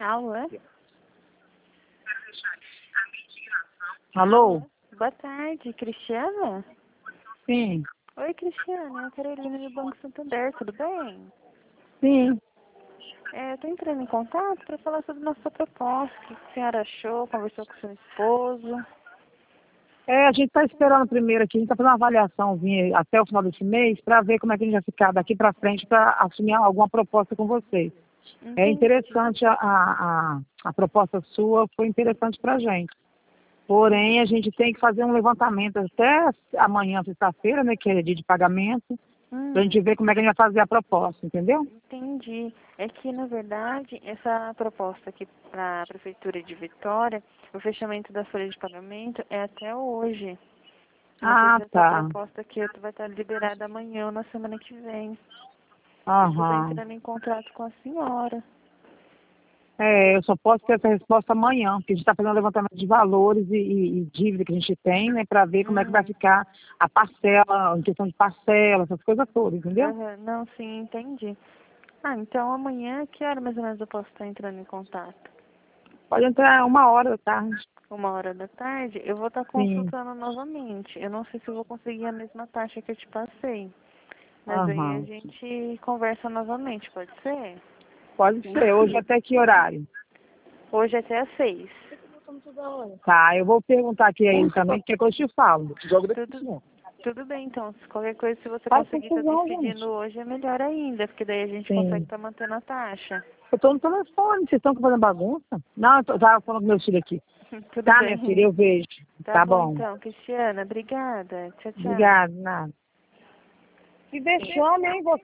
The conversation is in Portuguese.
Alô? Alô? Boa tarde, Cristiana? Sim, Oi, Cristiana, é a Carolina do Banco Santander, tudo bem? sim. Eu tô entrando em contato para falar sobre nossa proposta. O que a senhora achou? Conversou com seu esposo? A gente está esperando primeiro aqui, a gente está fazendo uma avaliaçãozinha até o final desse mês para ver como é que a gente vai ficar daqui para frente para assumir alguma proposta com vocês. É Entendi. interessante, a proposta sua foi interessante para a gente. Porém, a gente tem que fazer um levantamento até amanhã, sexta-feira, né, que é dia de pagamento, para a gente ver como é que a gente vai fazer a proposta, entendeu? Entendi. É que, na verdade, essa proposta aqui para a Prefeitura de Vitória, o fechamento da folha de pagamento é até hoje. Não sei Ah, se essa tá. proposta aqui vai estar liberada amanhã ou na semana que vem. Eu estou Aham. entrando em contato com a senhora. Eu só posso ter essa resposta amanhã, porque a gente está fazendo um levantamento de valores e dívida que a gente tem, né, para ver como é que vai ficar a parcela, em questão de parcela, essas coisas todas, entendeu? Aham, não, sim, entendi. Então amanhã, que hora mais ou menos eu posso estar entrando em contato? Pode entrar 1 hora da tarde. 1 hora da tarde? Eu vou estar Sim. consultando novamente. Eu não sei se eu vou conseguir a mesma taxa que eu te passei. Mas aí a Aham. gente conversa novamente, pode ser? Pode ser. Hoje até que horário? Hoje até às 6. Tá, eu vou perguntar aqui a ele também, que depois eu te falo. Tudo bem, então. Se qualquer coisa, se você Faz conseguir estar confusão, gente. decidindo hoje, é melhor ainda, porque daí a gente consegue Sim. estar mantendo a taxa. Eu tô no telefone, vocês estão fazendo bagunça? Não, tava falando com meu filho aqui. Tudo Tá, minha filha, bem. eu vejo. Tá Tá bom, bom. então, Cristiana. Obrigada. Tchau, tchau. Obrigada, nada. Que vexame, hein, você?